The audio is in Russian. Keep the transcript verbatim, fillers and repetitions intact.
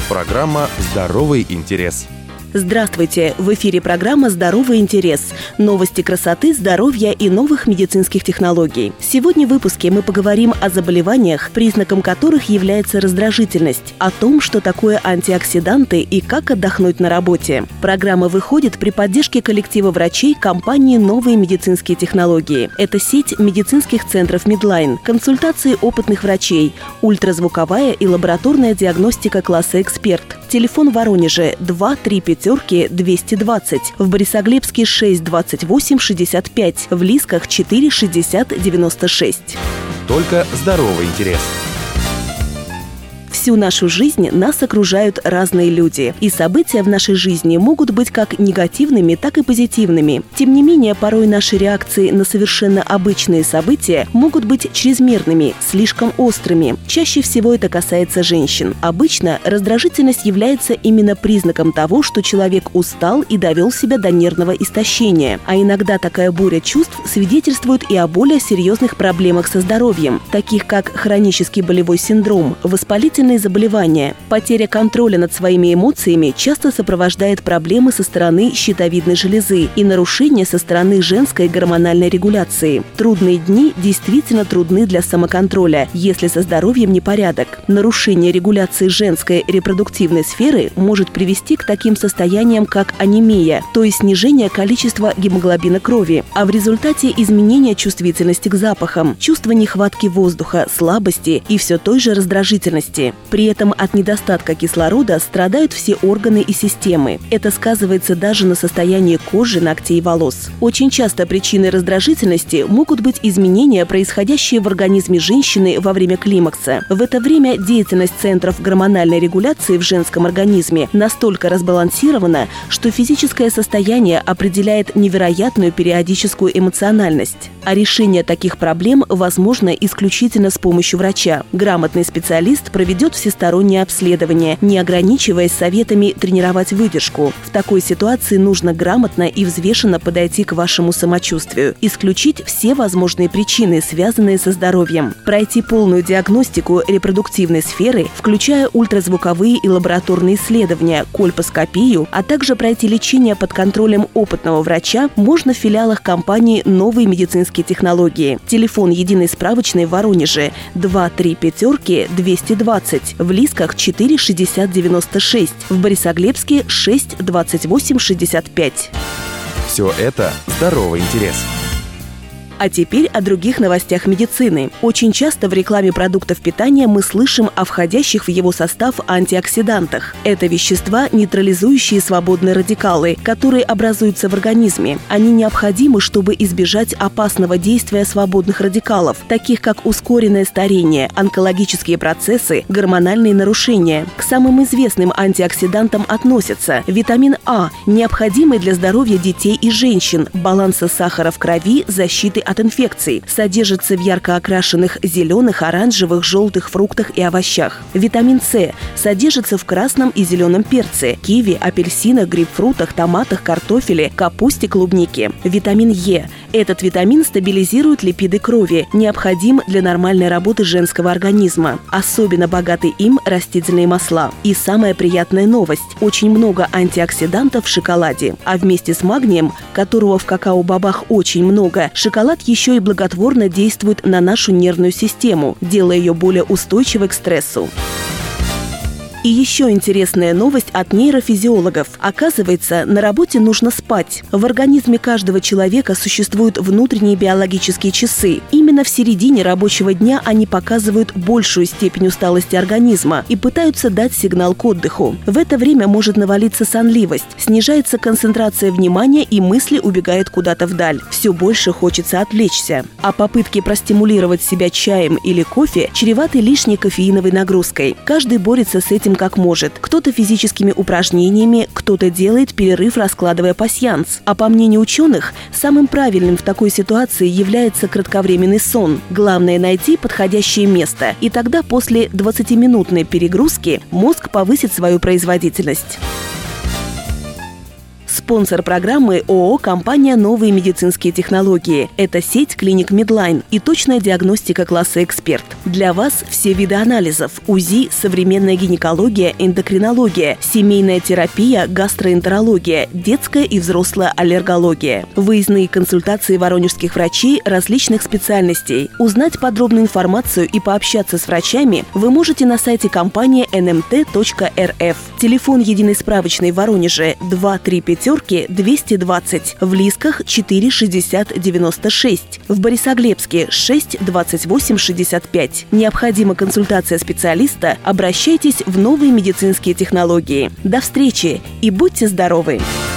Программа «Здоровый интерес». Здравствуйте! В эфире программа «Здоровый интерес». Новости красоты, здоровья и новых медицинских технологий. Сегодня в выпуске мы поговорим о заболеваниях, признаком которых является раздражительность, о том, что такое антиоксиданты и как отдохнуть на работе. Программа выходит при поддержке коллектива врачей компании «Новые медицинские технологии». Это сеть медицинских центров Медлайн, консультации опытных врачей, ультразвуковая и лабораторная диагностика класса «Эксперт». Телефон в Воронеже два три пятерки двести двадцать, в Борисоглебске шесть двадцать восемь шестьдесят пять, в Лисках четыре шестьдесят девяносто шесть. Только здоровый интерес. Всю нашу жизнь нас окружают разные люди, и события в нашей жизни могут быть как негативными, так и позитивными. Тем не менее, порой наши реакции на совершенно обычные события могут быть чрезмерными, слишком острыми. Чаще всего это касается женщин. Обычно раздражительность является именно признаком того, что человек устал и довел себя до нервного истощения. А иногда такая буря чувств свидетельствует и о более серьезных проблемах со здоровьем, таких как хронический болевой синдром, воспалительные заболевания. Потеря контроля над своими эмоциями часто сопровождает проблемы со стороны щитовидной железы и нарушения со стороны женской гормональной регуляции. Трудные дни действительно трудны для самоконтроля, если со здоровьем непорядок. Нарушение регуляции женской репродуктивной сферы может привести к таким состояниям, как анемия, то есть снижение количества гемоглобина крови, а в результате изменения чувствительности к запахам, чувство нехватки воздуха, слабости и все той же раздражительности. При этом от недостатка кислорода страдают все органы и системы. Это сказывается даже на состоянии кожи, ногтей и волос. Очень часто причиной раздражительности могут быть изменения, происходящие в организме женщины во время климакса. В это время деятельность центров гормональной регуляции в женском организме настолько разбалансирована, что физическое состояние определяет невероятную периодическую эмоциональность. А решение таких проблем возможно исключительно с помощью врача. Грамотный специалист проведет всестороннее обследование, не ограничиваясь советами тренировать выдержку. В такой ситуации нужно грамотно и взвешенно подойти к вашему самочувствию, исключить все возможные причины, связанные со здоровьем, пройти полную диагностику репродуктивной сферы, включая ультразвуковые и лабораторные исследования, кольпоскопию, а также пройти лечение под контролем опытного врача можно в филиалах компании «Новые медицинские технологии». Телефон единой справочной в Воронеже два три пятерки двести двадцать, в Лисках четыре шестьдесят девяносто шесть, в Борисоглебске шесть двадцать восемь шестьдесят пять. Все это здоровый интерес. А теперь о других новостях медицины. Очень часто в рекламе продуктов питания мы слышим о входящих в его состав антиоксидантах. Это вещества, нейтрализующие свободные радикалы, которые образуются в организме. Они необходимы, чтобы избежать опасного действия свободных радикалов, таких как ускоренное старение, онкологические процессы, гормональные нарушения. К самым известным антиоксидантам относятся витамин А, необходимый для здоровья детей и женщин, баланса сахара в крови, защиты от инфекций, содержится в ярко окрашенных зеленых, оранжевых, желтых фруктах и овощах. Витамин С содержится в красном и зеленом перце, киви, апельсинах, грейпфрутах, томатах, картофеле, капусте, клубнике. Витамин Е. Этот витамин стабилизирует липиды крови, необходим для нормальной работы женского организма. Особенно богаты им растительные масла. И самая приятная новость – очень много антиоксидантов в шоколаде. А вместе с магнием, которого в какао-бобах очень много, шоколад еще и благотворно действует на нашу нервную систему, делая ее более устойчивой к стрессу. И еще интересная новость от нейрофизиологов. Оказывается, на работе нужно спать. В организме каждого человека существуют внутренние биологические часы. Именно в середине рабочего дня они показывают большую степень усталости организма и пытаются дать сигнал к отдыху. В это время может навалиться сонливость, снижается концентрация внимания и мысли убегают куда-то вдаль. Все больше хочется отвлечься. А попытки простимулировать себя чаем или кофе чреваты лишней кофеиновой нагрузкой. Каждый борется с этим как может. Кто-то физическими упражнениями, кто-то делает перерыв, раскладывая пасьянс. А по мнению ученых, самым правильным в такой ситуации является кратковременный сон. Главное найти подходящее место, и тогда после двадцатиминутной перегрузки мозг повысит свою производительность. Спонсор программы ООО «Компания «Новые медицинские технологии». Это сеть клиник Медлайн и точная диагностика класса «Эксперт». Для вас все виды анализов: УЗИ, современная гинекология, эндокринология, семейная терапия, гастроэнтерология, детская и взрослая аллергология. Выездные консультации воронежских врачей различных специальностей. Узнать подробную информацию и пообщаться с врачами вы можете на сайте компании эн эм тэ точка эр эф. Телефон единой справочной в Воронеже два три пятерки двести двадцать, в Лисках четыре шестьдесят девяносто шесть, в Борисоглебске шесть двадцать восемь шестьдесят пять. Необходима консультация специалиста? Обращайтесь в новые медицинские технологии. До встречи и будьте здоровы!